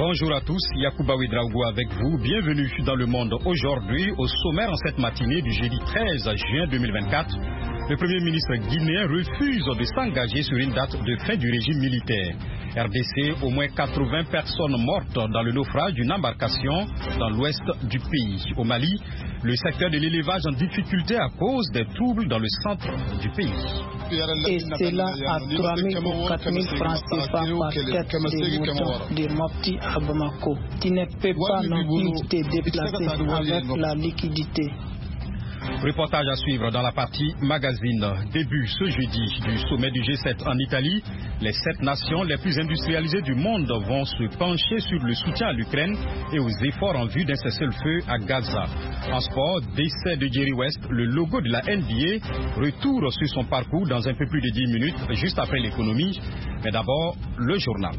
Bonjour à tous, Yacouba Ouedraogo avec vous. Bienvenue dans Le Monde. Aujourd'hui, au sommaire en cette matinée du jeudi 13 juin 2024, le Premier ministre guinéen refuse de s'engager sur une date de fin du régime militaire. RDC, au moins 80 personnes mortes dans le naufrage d'une embarcation dans l'ouest du pays. Au Mali, le secteur de l'élevage en difficulté à cause des troubles dans le centre du pays. Et c'est là à 3 000 ou 4 000 francs CFA par tête de mouton de Mopti à Bamako. Tu ne peux pas non plus te déplacer avec la liquidité. Reportage à suivre dans la partie magazine. Début ce jeudi du sommet du G7 en Italie. Les 7 nations les plus industrialisées du monde vont se pencher sur le soutien à l'Ukraine et aux efforts en vue d'un cessez-le-feu à Gaza. En sport, décès de Jerry West, le logo de la NBA, retour sur son parcours dans un peu plus de 10 minutes, juste après l'économie. Mais d'abord, le journal.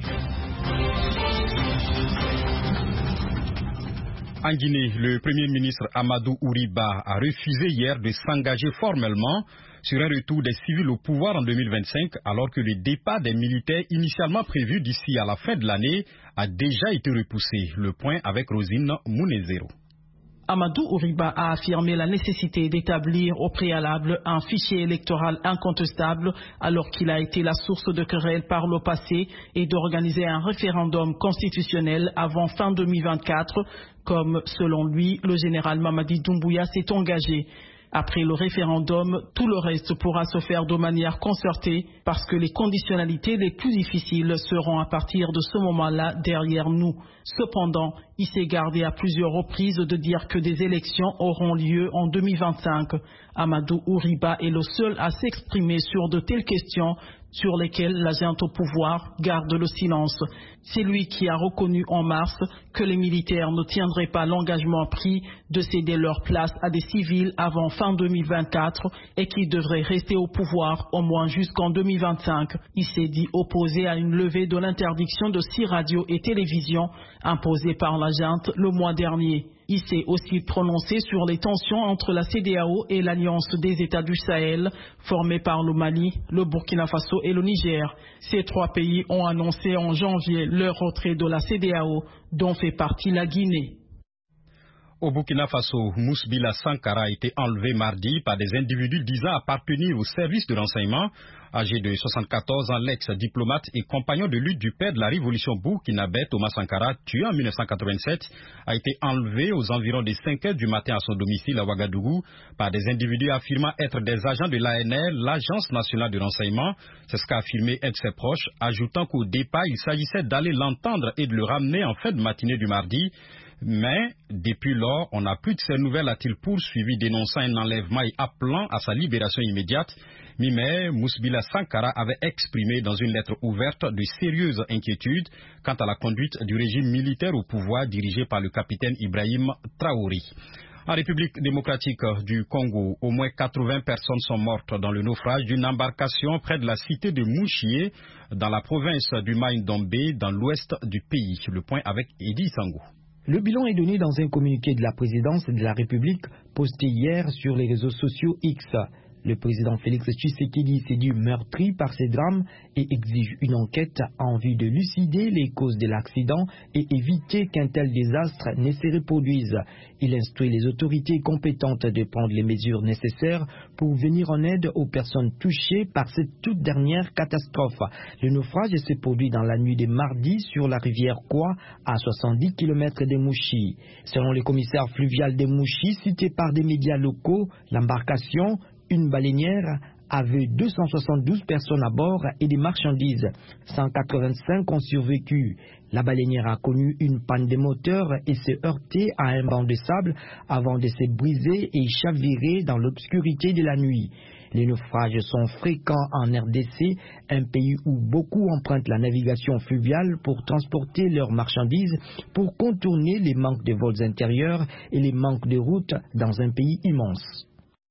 En Guinée, le Premier ministre Amadou Ouriba a refusé hier de s'engager formellement sur un retour des civils au pouvoir en 2025, alors que le départ des militaires initialement prévu d'ici à la fin de l'année a déjà été repoussé. Le point avec Rosine Mounezero. Amadou Ouriba a affirmé la nécessité d'établir au préalable un fichier électoral incontestable alors qu'il a été la source de querelles par le passé et d'organiser un référendum constitutionnel avant fin 2024, comme selon lui le général Mamadi Doumbouya s'est engagé. Après le référendum, tout le reste pourra se faire de manière concertée parce que les conditionnalités les plus difficiles seront à partir de ce moment-là derrière nous. Cependant, il s'est gardé à plusieurs reprises de dire que des élections auront lieu en 2025. Amadou Ouriba est le seul à s'exprimer sur de telles questions sur lesquelles la junte au pouvoir garde le silence. C'est lui qui a reconnu en mars que les militaires ne tiendraient pas l'engagement pris de céder leur place à des civils avant fin 2024 et qu'ils devraient rester au pouvoir au moins jusqu'en 2025. Il s'est dit opposé à une levée de l'interdiction de 6 radios et télévisions imposée par la junte le mois dernier. Il s'est aussi prononcé sur les tensions entre la CEDEAO et l'Alliance des États du Sahel, formée par le Mali, le Burkina Faso et le Niger. Ces 3 pays ont annoncé en janvier leur retrait de la CEDEAO, dont fait partie la Guinée. Au Burkina Faso, Mousbila Sankara a été enlevé mardi par des individus disant appartenir au service de renseignement. Âgé de 74 ans, l'ex-diplomate et compagnon de lutte du père de la révolution burkinabé, Thomas Sankara, tué en 1987, a été enlevé aux environs des 5 heures du matin à son domicile à Ouagadougou par des individus affirmant être des agents de l'ANR, l'Agence nationale de renseignement. C'est ce qu'a affirmé un de ses proches, ajoutant qu'au départ, il s'agissait d'aller l'entendre et de le ramener en fin de matinée du mardi. Mais, depuis lors, on n'a plus de ces nouvelles, a-t-il poursuivi, dénonçant un enlèvement et appelant à sa libération immédiate. Mi-mai, Mousbila Sankara avait exprimé dans une lettre ouverte de sérieuses inquiétudes quant à la conduite du régime militaire au pouvoir dirigé par le capitaine Ibrahim Traoré. En République démocratique du Congo, au moins 80 personnes sont mortes dans le naufrage d'une embarcation près de la cité de Mouchié, dans la province du Maï-Ndombe, dans l'ouest du pays. Le point avec Edi Sango. Le bilan est donné dans un communiqué de la présidence de la République posté hier sur les réseaux sociaux X. Le président Félix Tshisekedi s'est dit meurtri par ces drames et exige une enquête en vue de lucider les causes de l'accident et éviter qu'un tel désastre ne se reproduise. Il instruit les autorités compétentes de prendre les mesures nécessaires pour venir en aide aux personnes touchées par cette toute dernière catastrophe. Le naufrage s'est produit dans la nuit de mardi sur la rivière Kwa, à 70 km de Mouchi. Selon le commissaire fluvial de Mouchi, cité par des médias locaux, l'embarcation, une baleinière, avait 272 personnes à bord et des marchandises. 185 ont survécu. La baleinière a connu une panne de moteur et s'est heurtée à un banc de sable avant de se briser et chavirer dans l'obscurité de la nuit. Les naufrages sont fréquents en RDC, un pays où beaucoup empruntent la navigation fluviale pour transporter leurs marchandises, pour contourner les manques de vols intérieurs et les manques de routes dans un pays immense.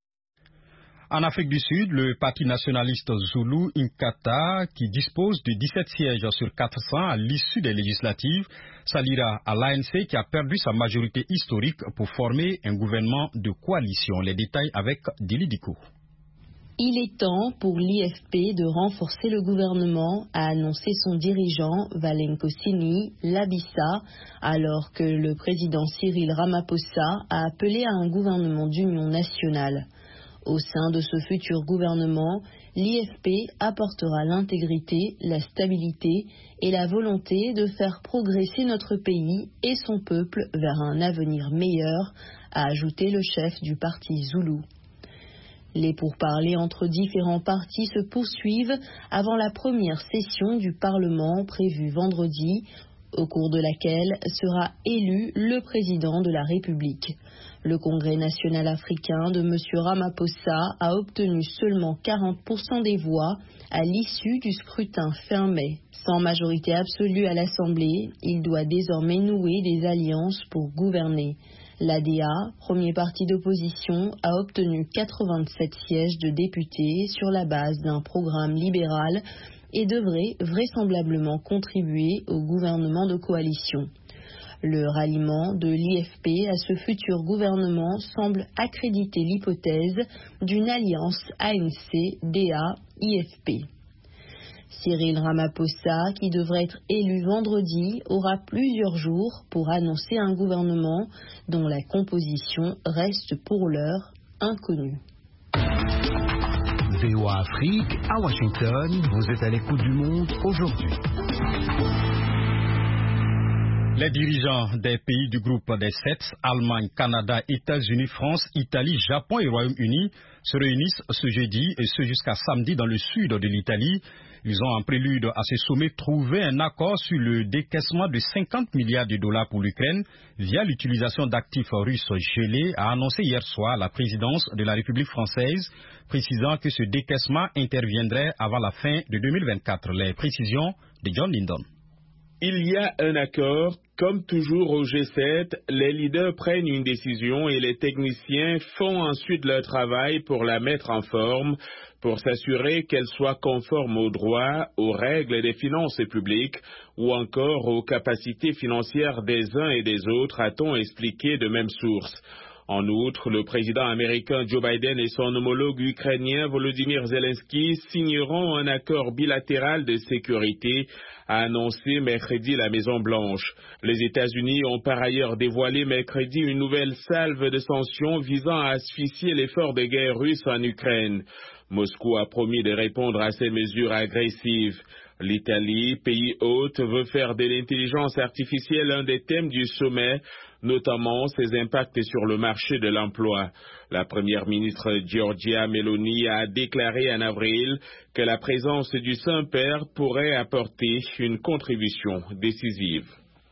En Afrique du Sud, le parti nationaliste Zulu Inkatha, qui dispose de 17 sièges sur 400 à l'issue des législatives, s'alliera à l'ANC qui a perdu sa majorité historique pour former un gouvernement de coalition. Les détails avec Dili Diko. Il est temps pour l'IFP de renforcer le gouvernement, a annoncé son dirigeant Valenkosini Labissa, alors que le président Cyril Ramaphosa a appelé à un gouvernement d'union nationale. Au sein de ce futur gouvernement, l'IFP apportera l'intégrité, la stabilité et la volonté de faire progresser notre pays et son peuple vers un avenir meilleur, a ajouté le chef du parti Zoulou. Les pourparlers entre différents partis se poursuivent avant la première session du Parlement prévue vendredi, au cours de laquelle sera élu le président de la République. Le Congrès national africain de M. Ramaphosa a obtenu seulement 40% des voix à l'issue du scrutin fin mai. Sans majorité absolue à l'Assemblée, il doit désormais nouer des alliances pour gouverner. L'ADA, premier parti d'opposition, a obtenu 87 sièges de députés sur la base d'un programme libéral et devrait vraisemblablement contribuer au gouvernement de coalition. Le ralliement de l'IFP à ce futur gouvernement semble accréditer l'hypothèse d'une alliance ANC-DA-IFP. Cyril Ramaphosa, qui devrait être élu vendredi, aura plusieurs jours pour annoncer un gouvernement dont la composition reste pour l'heure inconnue. VOA Afrique, à Washington, vous êtes à l'écoute du monde aujourd'hui. Les dirigeants des pays du groupe des 7, Allemagne, Canada, États-Unis, France, Italie, Japon et Royaume-Uni, se réunissent ce jeudi et ce jusqu'à samedi dans le sud de l'Italie. Ils ont en prélude à ce sommet trouvé un accord sur le décaissement de 50 milliards de dollars pour l'Ukraine via l'utilisation d'actifs russes gelés, a annoncé hier soir la présidence de la République française, précisant que ce décaissement interviendrait avant la fin de 2024. Les précisions de John Lindon. Il y a un accord. Comme toujours au G7, les leaders prennent une décision et les techniciens font ensuite leur travail pour la mettre en forme, pour s'assurer qu'elle soit conforme aux droits, aux règles des finances publiques ou encore aux capacités financières des uns et des autres, a-t-on expliqué de même source. En outre, le président américain Joe Biden et son homologue ukrainien Volodymyr Zelensky signeront un accord bilatéral de sécurité, a annoncé mercredi la Maison-Blanche. Les États-Unis ont par ailleurs dévoilé mercredi une nouvelle salve de sanctions visant à asphyxier l'effort de guerre russe en Ukraine. Moscou a promis de répondre à ces mesures agressives. L'Italie, pays hôte, veut faire de l'intelligence artificielle un des thèmes du sommet, notamment ses impacts sur le marché de l'emploi. La première ministre Giorgia Meloni a déclaré en avril que la présence du Saint-Père pourrait apporter une contribution décisive.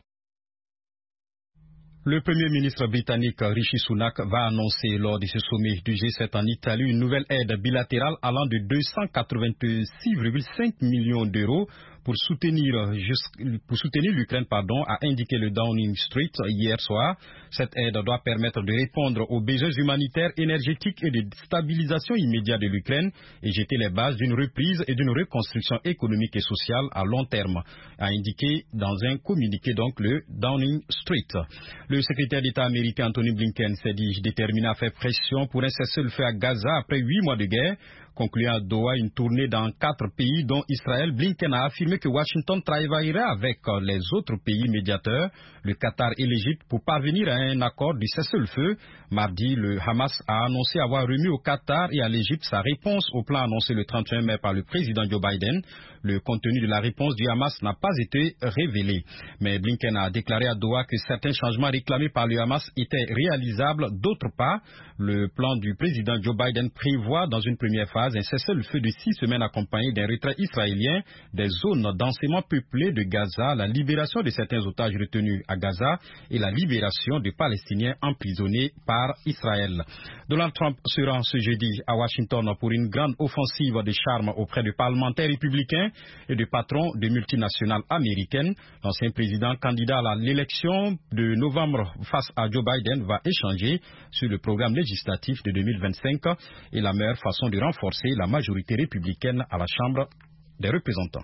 Le Premier ministre britannique Rishi Sunak va annoncer lors de ce sommet du G7 en Italie une nouvelle aide bilatérale allant de 286,5 millions d'euros pour soutenir l'Ukraine, a indiqué le Downing Street hier soir. Cette aide doit permettre de répondre aux besoins humanitaires, énergétiques et de stabilisation immédiate de l'Ukraine et jeter les bases d'une reprise et d'une reconstruction économique et sociale à long terme, a indiqué dans un communiqué donc le Downing Street. Le secrétaire d'État américain Anthony Blinken s'est dit déterminé à faire pression pour un cessez-le-feu à Gaza après 8 mois de guerre. Concluant à Doha une tournée dans 4 pays dont Israël, Blinken a affirmé que Washington travaillerait avec les autres pays médiateurs, le Qatar et l'Égypte, pour parvenir à un accord du cessez-le-feu. Mardi, le Hamas a annoncé avoir remis au Qatar et à l'Égypte sa réponse au plan annoncé le 31 mai par le président Joe Biden. Le contenu de la réponse du Hamas n'a pas été révélé. Mais Blinken a déclaré à Doha que certains changements réclamés par le Hamas étaient réalisables. D'autre part, le plan du président Joe Biden prévoit dans une première phase un cessez-le-feu de 6 semaines accompagné d'un retrait israélien des zones densément peuplées de Gaza, la libération de certains otages retenus à Gaza et la libération des Palestiniens emprisonnés par Israël. Donald Trump se rend ce jeudi à Washington pour une grande offensive de charme auprès de parlementaires républicains et de patrons de multinationales américaines. L'ancien président candidat à l'élection de novembre face à Joe Biden va échanger sur le programme législatif de 2025 et la meilleure façon de renforcer la majorité républicaine à la Chambre des représentants.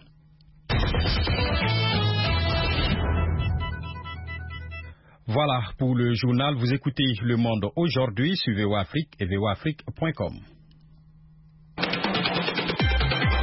Voilà pour le journal. Vous écoutez Le Monde aujourd'hui sur VOA Afrique et voaafrique.com.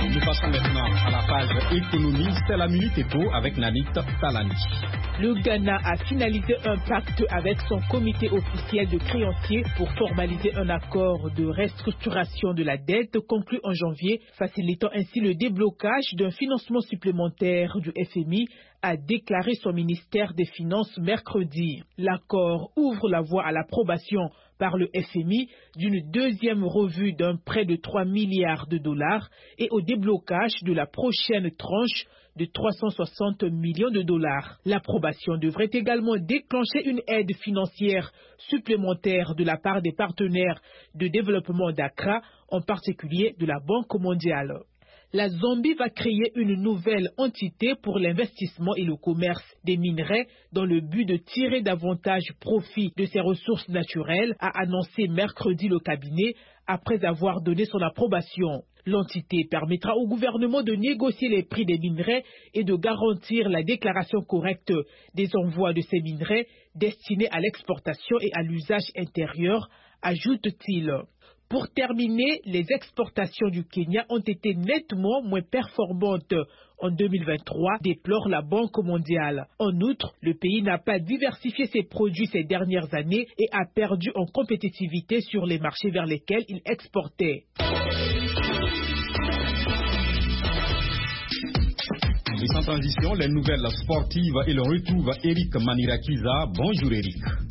Nous passons maintenant à la page économie. C'est la Minute Éco avec Nanit Talani. Le Ghana a finalisé un pacte avec son comité officiel de créanciers pour formaliser un accord de restructuration de la dette conclu en janvier, facilitant ainsi le déblocage d'un financement supplémentaire du FMI, a déclaré son ministère des Finances mercredi. L'accord ouvre la voie à l'approbation par le FMI d'une deuxième revue d'un prêt de 3 milliards de dollars et au déblocage de la prochaine tranche de 360 millions de dollars. L'approbation devrait également déclencher une aide financière supplémentaire de la part des partenaires de développement d'Accra, en particulier de la Banque mondiale. La Zambie va créer une nouvelle entité pour l'investissement et le commerce des minerais dans le but de tirer davantage profit de ses ressources naturelles, a annoncé mercredi le cabinet après avoir donné son approbation. L'entité permettra au gouvernement de négocier les prix des minerais et de garantir la déclaration correcte des envois de ces minerais destinés à l'exportation et à l'usage intérieur, ajoute-t-il. Pour terminer, les exportations du Kenya ont été nettement moins performantes en 2023, déplore la Banque mondiale. En outre, le pays n'a pas diversifié ses produits ces dernières années et a perdu en compétitivité sur les marchés vers lesquels il exportait. Et sans transition, les nouvelles sportives et le retour Eric Manirakiza. Bonjour Eric.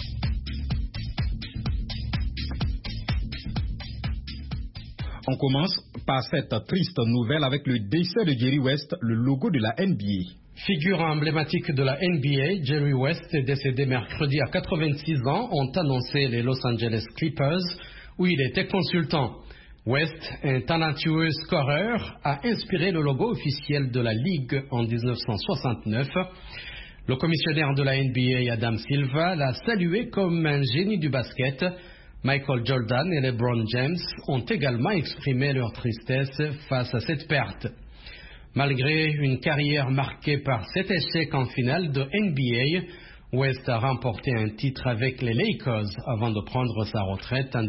On commence par cette triste nouvelle avec le décès de Jerry West, le logo de la NBA. Figure emblématique de la NBA, Jerry West est décédé mercredi à 86 ans, ont annoncé les Los Angeles Clippers, où il était consultant. West, un talentueux scoreur, a inspiré le logo officiel de la Ligue en 1969. Le commissionnaire de la NBA, Adam Silver, l'a salué comme un génie du basket. Michael Jordan et LeBron James ont également exprimé leur tristesse face à cette perte. Malgré une carrière marquée par 7 échecs en finale de NBA, West a remporté un titre avec les Lakers avant de prendre sa retraite en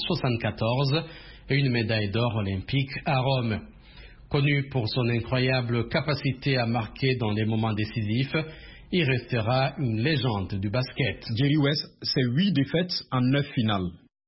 1974 et une médaille d'or olympique à Rome. Connu pour son incroyable capacité à marquer dans les moments décisifs, il restera une légende du basket. Jerry West, c'est 8 défaites en 9 finales.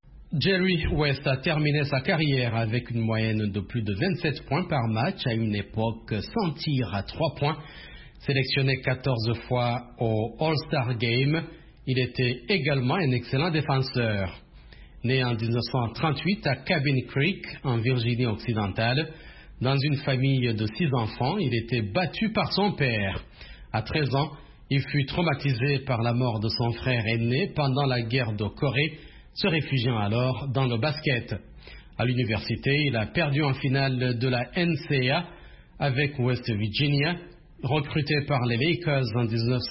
Jerry West a terminé sa carrière avec une moyenne de plus de 27 points par match à une époque sans tir à 3 points. Sélectionné 14 fois au All-Star Game, il était également un excellent défenseur. Né en 1938 à Cabin Creek, en Virginie occidentale, dans une famille de 6 enfants, il était battu par son père. À 13 ans, il fut traumatisé par la mort de son frère aîné pendant la guerre de Corée, se réfugiant alors dans le basket. À l'université, il a perdu en finale de la NCAA avec West Virginia. Recruté par les Lakers en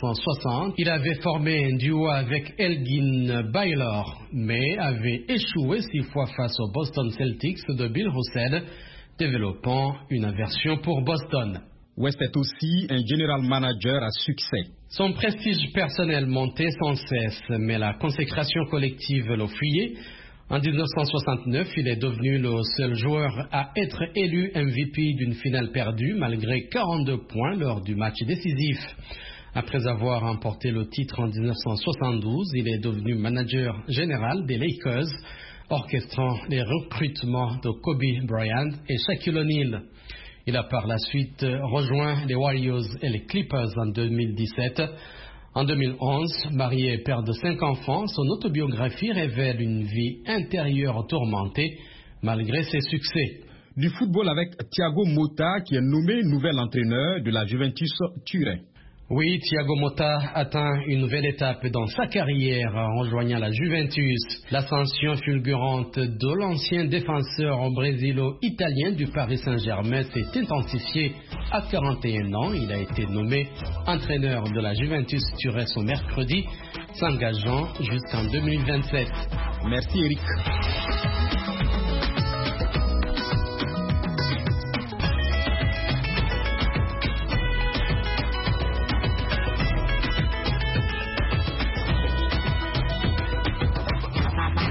1960, il avait formé un duo avec Elgin Baylor, mais avait échoué 6 fois face aux Boston Celtics de Bill Russell, développant une aversion pour Boston. West est aussi un general manager à succès. Son prestige personnel montait sans cesse, mais la consécration collective le fuyait. En 1969, il est devenu le seul joueur à être élu MVP d'une finale perdue, malgré 42 points lors du match décisif. Après avoir remporté le titre en 1972, il est devenu manager général des Lakers, orchestrant les recrutements de Kobe Bryant et Shaquille O'Neal. Il a par la suite rejoint les Warriors et les Clippers en 2017. En 2011, marié et père de 5 enfants, son autobiographie révèle une vie intérieure tourmentée malgré ses succès. Du football avec Thiago Motta qui est nommé nouvel entraîneur de la Juventus Turin. Oui, Thiago Motta atteint une nouvelle étape dans sa carrière en rejoignant la Juventus. L'ascension fulgurante de l'ancien défenseur brésilo-italien du Paris Saint-Germain s'est intensifiée. À 41 ans, il a été nommé entraîneur de la Juventus Turin ce mercredi, s'engageant jusqu'en 2027. Merci Eric.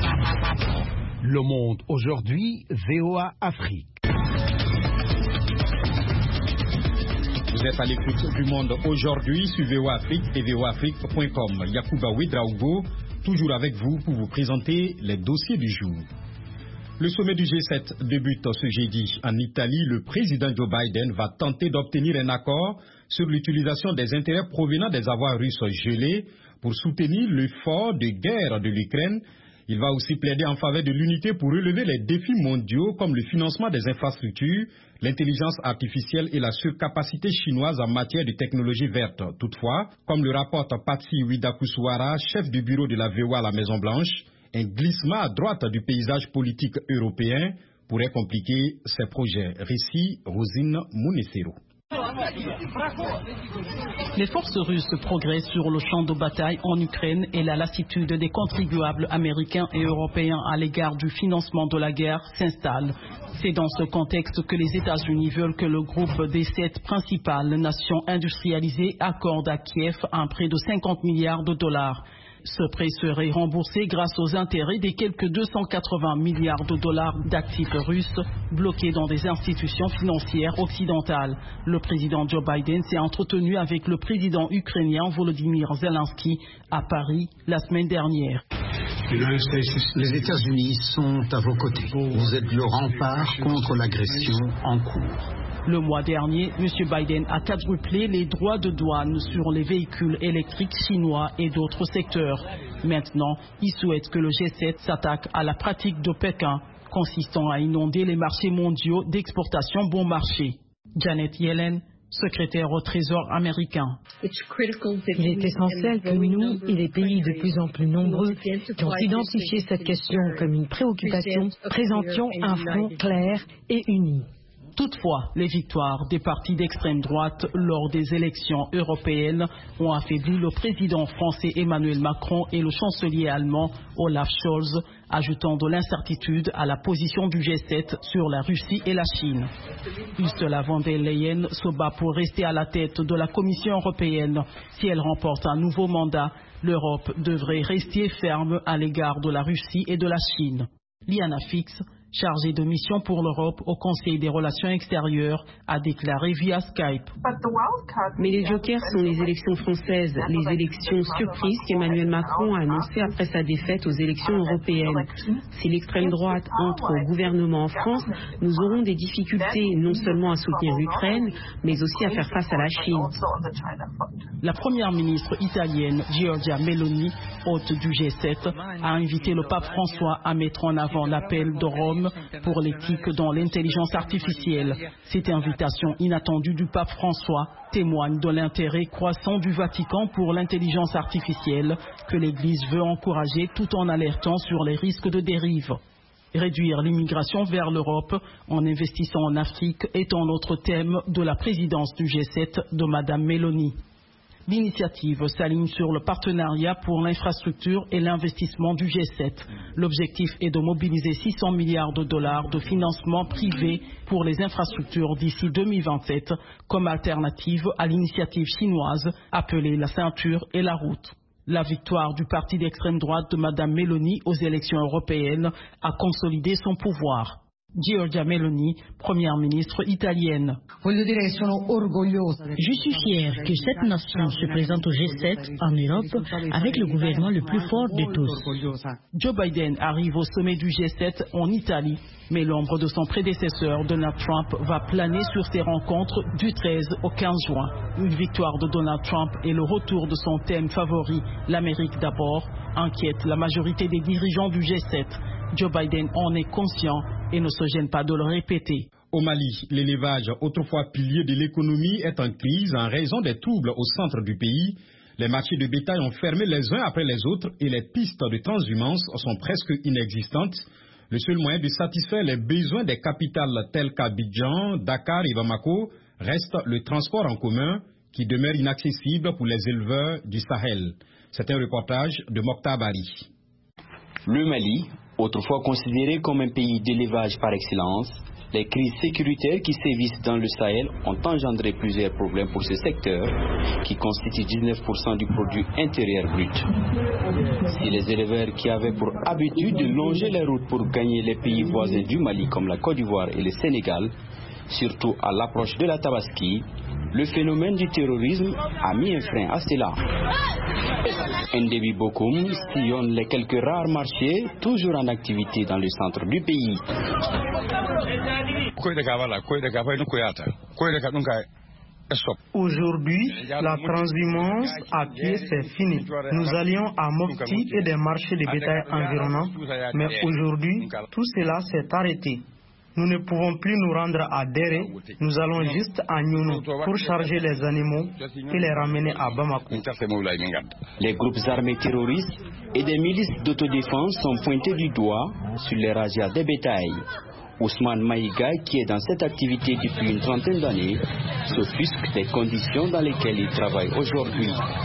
Le Monde aujourd'hui, VOA Afrique. Vous êtes à l'écoute du Monde aujourd'hui sur VOA Afrique et voaafrique.com. Yacouba Ouedraogo, toujours avec vous pour vous présenter les dossiers du jour. Le sommet du G7 débute ce jeudi en Italie. Le président Joe Biden va tenter d'obtenir un accord sur l'utilisation des intérêts provenant des avoirs russes gelés pour soutenir l'effort de guerre de l'Ukraine. Il va aussi plaider en faveur de l'unité pour relever les défis mondiaux comme le financement des infrastructures, l'intelligence artificielle et la surcapacité chinoise en matière de technologie verte. Toutefois, comme le rapporte Patsy Widakuswara, chef du bureau de la VOA à la Maison-Blanche, un glissement à droite du paysage politique européen pourrait compliquer ces projets. Récit Rosine Mounessero. Les forces russes progressent sur le champ de bataille en Ukraine et la lassitude des contribuables américains et européens à l'égard du financement de la guerre s'installe. C'est dans ce contexte que les États-Unis veulent que le groupe des 7 principales nations industrialisées accorde à Kiev un prêt de 50 milliards de dollars. Ce prêt serait remboursé grâce aux intérêts des quelques 280 milliards de dollars d'actifs russes bloqués dans des institutions financières occidentales. Le président Joe Biden s'est entretenu avec le président ukrainien Volodymyr Zelensky à Paris la semaine dernière. Les États-Unis sont à vos côtés. Vous êtes le rempart contre l'agression en cours. Le mois dernier, M. Biden a quadruplé les droits de douane sur les véhicules électriques chinois et d'autres secteurs. Maintenant, il souhaite que le G7 s'attaque à la pratique de Pékin, consistant à inonder les marchés mondiaux d'exportation bon marché. Janet Yellen, secrétaire au Trésor américain. Il est essentiel que nous et les pays de plus en plus nombreux qui ont identifié cette question comme une préoccupation présentions un front clair et uni. Toutefois, les victoires des partis d'extrême droite lors des élections européennes ont affaibli le président français Emmanuel Macron et le chancelier allemand Olaf Scholz, ajoutant de l'incertitude à la position du G7 sur la Russie et la Chine. Ursula von der Leyen se bat pour rester à la tête de la Commission européenne. Si elle remporte un nouveau mandat, l'Europe devrait rester ferme à l'égard de la Russie et de la Chine. Liana Fix, chargée de mission pour l'Europe au Conseil des relations extérieures, a déclaré via Skype. Mais les jokers sont les élections françaises, les élections surprises qu'Emmanuel Macron a annoncées après sa défaite aux élections européennes. Si l'extrême droite entre au gouvernement en France, nous aurons des difficultés non seulement à soutenir l'Ukraine, mais aussi à faire face à la Chine. La première ministre italienne, Giorgia Meloni, hôte du G7, a invité le pape François à mettre en avant l'appel de Rome pour l'éthique dans l'intelligence artificielle. Cette invitation inattendue du pape François témoigne de l'intérêt croissant du Vatican pour l'intelligence artificielle que l'Église veut encourager tout en alertant sur les risques de dérive. Réduire l'immigration vers l'Europe en investissant en Afrique est un autre thème de la présidence du G7 de Mme Meloni. L'initiative s'aligne sur le partenariat pour l'infrastructure et l'investissement du G7. L'objectif est de mobiliser 600 milliards de dollars de financement privé pour les infrastructures d'ici 2027 comme alternative à l'initiative chinoise appelée la ceinture et la route. La victoire du parti d'extrême droite de Mme Meloni aux élections européennes a consolidé son pouvoir. Giorgia Meloni, première ministre italienne. Je suis fière que cette nation se présente au G7 en Europe avec le gouvernement le plus fort de tous. Joe Biden arrive au sommet du G7 en Italie, mais l'ombre de son prédécesseur Donald Trump va planer sur ces rencontres du 13 au 15 juin. Une victoire de Donald Trump et le retour de son thème favori, l'Amérique d'abord, inquiète la majorité des dirigeants du G7. Joe Biden en est conscient et ne se gêne pas de le répéter. Au Mali, l'élevage, autrefois pilier de l'économie, est en crise en raison des troubles au centre du pays. Les marchés de bétail ont fermé les uns après les autres et les pistes de transhumance sont presque inexistantes. Le seul moyen de satisfaire les besoins des capitales telles qu'Abidjan, Dakar et Bamako reste le transport en commun qui demeure inaccessible pour les éleveurs du Sahel. C'est un reportage de Mokhtar Bari. Le Mali, autrefois considéré comme un pays d'élevage par excellence, les crises sécuritaires qui sévissent dans le Sahel ont engendré plusieurs problèmes pour ce secteur, qui constitue 19% du produit intérieur brut. Si les éleveurs qui avaient pour habitude de longer les routes pour gagner les pays voisins du Mali comme la Côte d'Ivoire et le Sénégal, surtout à l'approche de la Tabaski, le phénomène du terrorisme a mis un frein à cela. Ndebi Bokoum sillonne les quelques rares marchés toujours en activité dans le centre du pays. Aujourd'hui, la transhumance à pied c'est fini. Nous allions à Mopti et des marchés de bétail environnants, mais aujourd'hui, tout cela s'est arrêté. Nous ne pouvons plus nous rendre à Déré, nous allons juste à Nyuno pour charger les animaux et les ramener à Bamako. Les groupes armés terroristes et des milices d'autodéfense sont pointés du doigt sur les razzias des bétails. Ousmane Maïga, qui est dans cette activité depuis une trentaine d'années, s'offusque des conditions dans lesquelles il travaille aujourd'hui.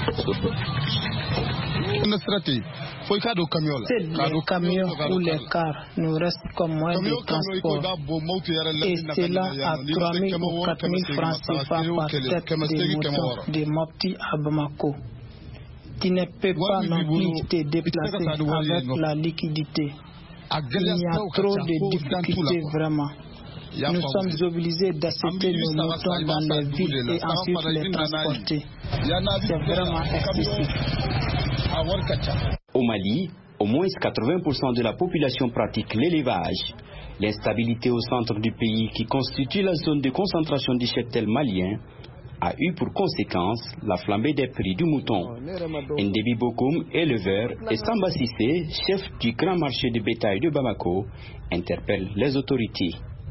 Les camions ou les cars nous restent comme moyen de transport. Et cela à 3 000 ou 4 000 francs CFA par tête de mouton de Mopti à Bamako. Tu ne peux pas non plus te déplacer avec la liquidité. Il y a trop de difficultés vraiment. Nous sommes obligés d'acheter nos moutons dans les villes et ensuite les transporter. C'est vraiment excessif. Au Mali, au moins 80% de la population pratique l'élevage. L'instabilité au centre du pays, qui constitue la zone de concentration du cheptel malien, a eu pour conséquence la flambée des prix du mouton. Ndebi Bokoum, éleveur, et Samba Sissé, chef du grand marché de bétail de Bamako, interpelle les autorités.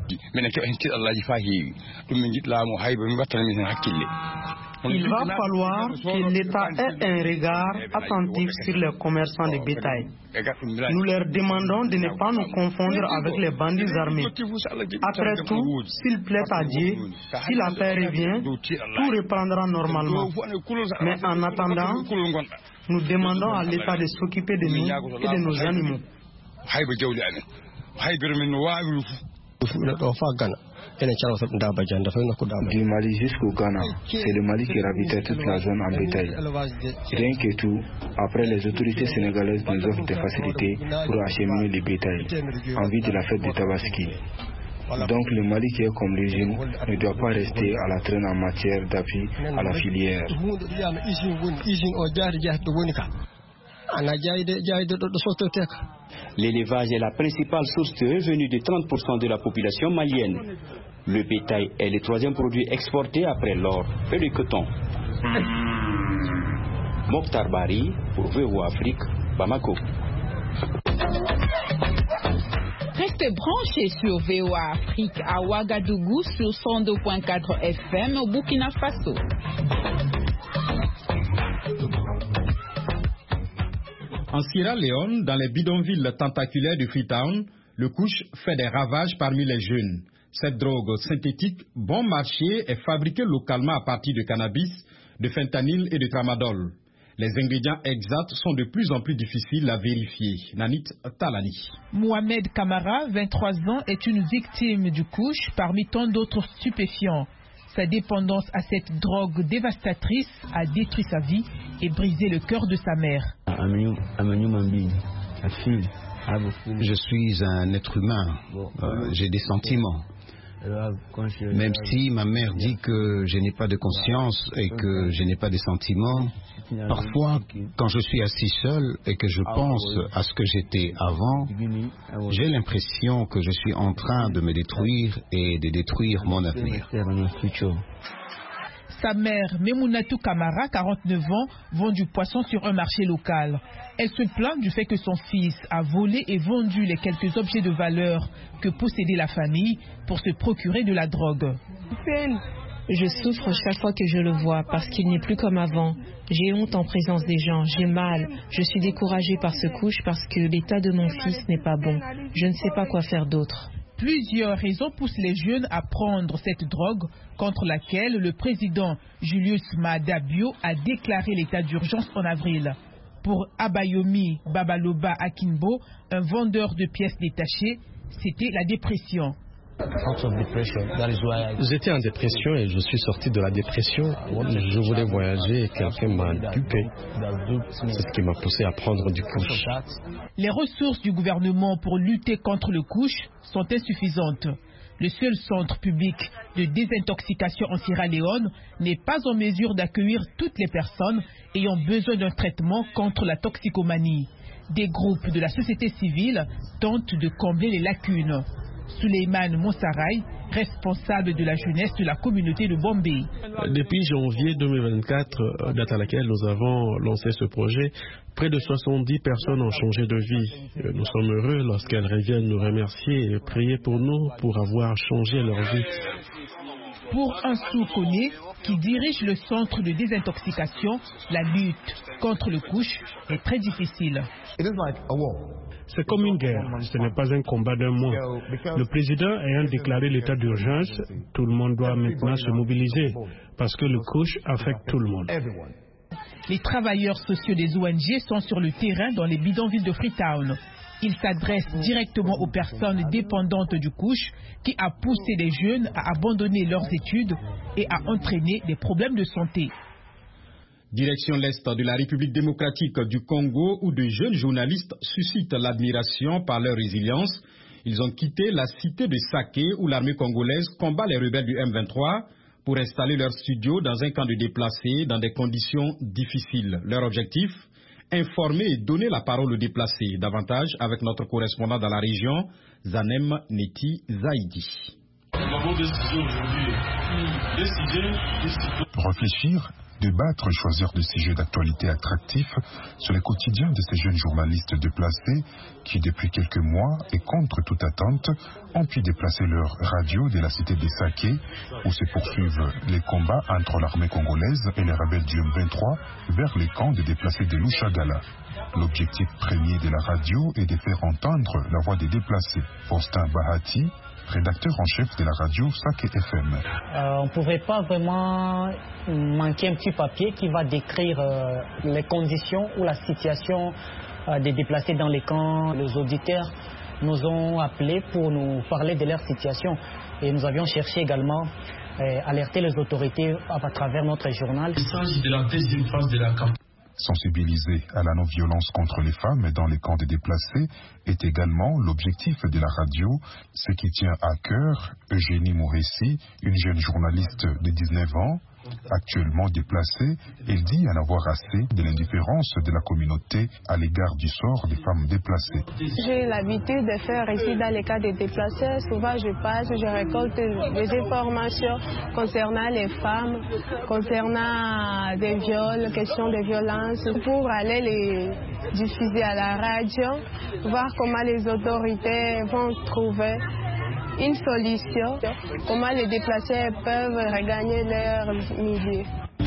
Il va falloir que l'État ait un regard attentif sur les commerçants de bétail. Nous leur demandons de ne pas nous confondre avec les bandits armés. Après tout, s'il plaît à Dieu, si l'affaire revient, tout reprendra normalement. Mais en attendant, nous demandons à l'État de s'occuper de nous et de nos animaux. Du Mali jusqu'au Ghana, c'est le Mali qui ravitaille toute la zone en bétail. Rien que tout, après les autorités sénégalaises nous offrent des facilités pour acheminer les bétails en vue de la fête de Tabaski. Donc le Mali qui est comme l'usine ne doit pas rester à la traîne en matière d'appui à la filière. L'élevage est la principale source de revenus de 30% de la population malienne. Le bétail est le troisième produit exporté après l'or et le coton. Mokhtar Bari pour VOA Afrique, Bamako. Restez branchés sur VOA Afrique à Ouagadougou sur 102.4 FM au Burkina Faso. En Sierra Leone, dans les bidonvilles tentaculaires de Freetown, le couche fait des ravages parmi les jeunes. Cette drogue synthétique, bon marché, est fabriquée localement à partir de cannabis, de fentanyl et de tramadol. Les ingrédients exacts sont de plus en plus difficiles à vérifier. Nanit Talani. Mohamed Kamara, 23 ans, est une victime du couche parmi tant d'autres stupéfiants. Sa dépendance à cette drogue dévastatrice a détruit sa vie et brisé le cœur de sa mère. Je suis un être humain, j'ai des sentiments. Même si ma mère dit que je n'ai pas de conscience et que je n'ai pas de sentiments, parfois quand je suis assis seul et que je pense à ce que j'étais avant, j'ai l'impression que je suis en train de me détruire et de détruire mon avenir. Sa mère, Memounatou Kamara, 49 ans, vend du poisson sur un marché local. Elle se plaint du fait que son fils a volé et vendu les quelques objets de valeur que possédait la famille pour se procurer de la drogue. Je souffre chaque fois que je le vois parce qu'il n'est plus comme avant. J'ai honte en présence des gens, j'ai mal. Je suis découragée par ce couche parce que l'état de mon fils n'est pas bon. Je ne sais pas quoi faire d'autre. Plusieurs raisons poussent les jeunes à prendre cette drogue contre laquelle le président Julius Maada Bio a déclaré l'état d'urgence en avril. Pour Abayomi Babaloba Akinbo, un vendeur de pièces détachées, c'était la dépression. J'étais en dépression et je suis sorti de la dépression. Je voulais voyager et quelqu'un m'a dupé. C'est ce qui m'a poussé à prendre du couche. Les ressources du gouvernement pour lutter contre le couche sont insuffisantes. Le seul centre public de désintoxication en Sierra Leone n'est pas en mesure d'accueillir toutes les personnes ayant besoin d'un traitement contre la toxicomanie. Des groupes de la société civile tentent de combler les lacunes. Souleymane Monsaray, responsable de la jeunesse de la communauté de Bombay. Depuis janvier 2024, date à laquelle nous avons lancé ce projet, près de 70 personnes ont changé de vie. Nous sommes heureux lorsqu'elles reviennent nous remercier et prier pour nous pour avoir changé leur vie. Pour Ansou Kone, qui dirige le centre de désintoxication, la lutte contre le couche est très difficile. C'est comme une guerre, ce n'est pas un combat d'un mois. Le président ayant déclaré l'état d'urgence, tout le monde doit maintenant se mobiliser parce que le couche affecte tout le monde. Les travailleurs sociaux des ONG sont sur le terrain dans les bidonvilles de Freetown. Ils s'adressent directement aux personnes dépendantes du couche qui a poussé les jeunes à abandonner leurs études et à entraîner des problèmes de santé. Direction l'Est de la République démocratique du Congo, où de jeunes journalistes suscitent l'admiration par leur résilience. Ils ont quitté la cité de Saké, où l'armée congolaise combat les rebelles du M23, pour installer leur studio dans un camp de déplacés dans des conditions difficiles. Leur objectif, informer et donner la parole aux déplacés. Davantage avec notre correspondant dans la région, Zanem Neti Zaidi. Réfléchir, débattre et choisir des sujets d'actualité attractifs sur les quotidiens de ces jeunes journalistes déplacés qui, depuis quelques mois et contre toute attente, ont pu déplacer leur radio de la cité de Saké où se poursuivent les combats entre l'armée congolaise et les rebelles du M23 vers les camps de déplacés de Lushagala. L'objectif premier de la radio est de faire entendre la voix des déplacés. Faustin Bahati, rédacteur en chef de la radio Saké FM. On ne pouvait pas vraiment manquer un petit papier qui va décrire les conditions ou la situation des déplacés dans les camps. Les auditeurs nous ont appelés pour nous parler de leur situation et nous avions cherché également à alerter les autorités à travers notre journal. Il s'agit de la deuxième phase de la campagne. Sensibiliser à la non-violence contre les femmes dans les camps des déplacés est également l'objectif de la radio, ce qui tient à cœur Eugénie Mouressi, une jeune journaliste de 19 ans, actuellement déplacée. Elle dit en avoir assez de l'indifférence de la communauté à l'égard du sort des femmes déplacées. J'ai l'habitude de faire ici dans les cas des déplacés. Souvent je passe, je récolte des informations concernant les femmes, concernant des viols, questions de violence, pour aller les diffuser à la radio, voir comment les autorités vont trouver une solution, comment les déplacés peuvent regagner leur milieu.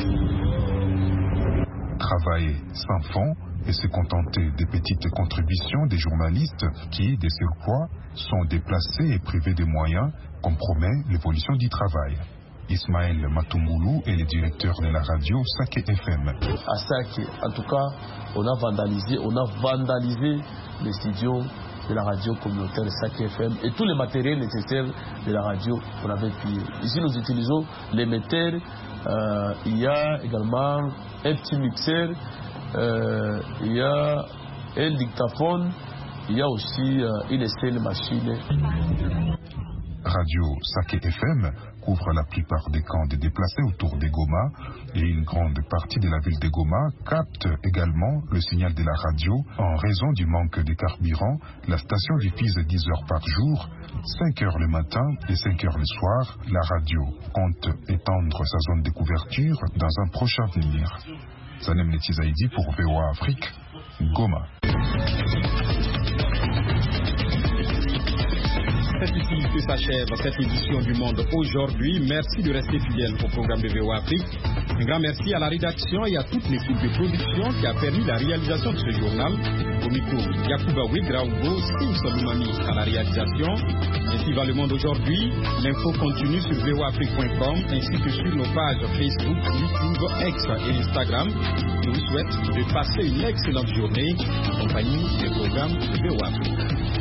Travailler sans fond et se contenter des petites contributions des journalistes qui, de surcroît, sont déplacés et privés de moyens, compromet l'évolution du travail. Ismaël Matumbulu est le directeur de la radio Saké FM. À Saké, en tout cas, on a vandalisé les studios de la radio communautaire Saké FM et tous les matériels nécessaires de la radio qu'on avait pillé. Ici, nous utilisons l'émetteur, il y a également un petit mixeur, il y a un dictaphone, il y a aussi une seule machine. Radio Saké FM couvre la plupart des camps de déplacés autour de Goma et une grande partie de la ville de Goma capte également le signal de la radio. En raison du manque de carburant, la station diffuse 10 heures par jour, 5 heures le matin et 5 heures le soir. La radio compte étendre sa zone de couverture dans un proche avenir. Zanem Neti Zaidi pour VOA Afrique, Goma. C'est ici que s'achève cette édition du Monde aujourd'hui. Merci de rester fidèle au programme de VOA Afrique. Un grand merci à la rédaction et à toute l'équipe de production qui a permis la réalisation de ce journal. Au micro, Yacouba Ouedraogo, Steve Salumani à la réalisation. Ainsi va le monde aujourd'hui. L'info continue sur voaafrique.com ainsi que sur nos pages Facebook, YouTube, X et Instagram. Je vous souhaite de passer une excellente journée en compagnie des programmes de VOA Afrique.